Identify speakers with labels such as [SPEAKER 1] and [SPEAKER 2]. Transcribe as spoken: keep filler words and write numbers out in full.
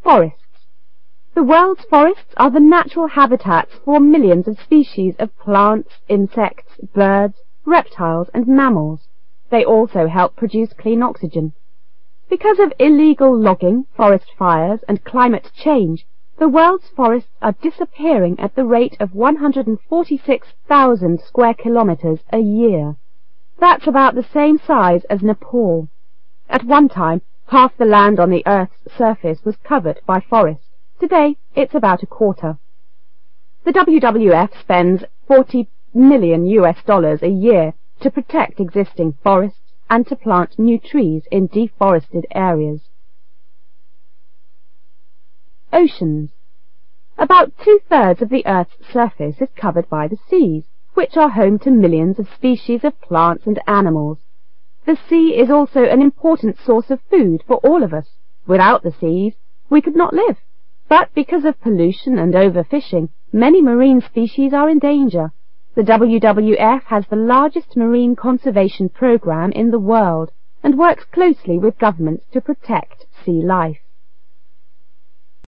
[SPEAKER 1] Forests. The world's forests are the natural habitats for millions of species of plants, insects, birds, reptiles and mammals. They also help produce clean oxygen. Because of illegal logging, forest fires and climate change, the world's forests are disappearing at the rate of one hundred forty-six thousand square kilometers a year. That's about the same size as Nepal. At one time, half the land on the Earth's surface was covered by forests. Today, it's about a quarter. The W W F spends forty million U S dollars a year to protect existing forests and to plant new trees in deforested areas. Oceans. About two-thirds of the Earth's surface is covered by the seas, which are home to millions of species of plants and animals. The sea is also an important source of food for all of us. Without the seas, we could not live. But because of pollution and overfishing, many marine species are in danger. The W W F has the largest marine conservation program in the world and works closely with governments to protect sea life.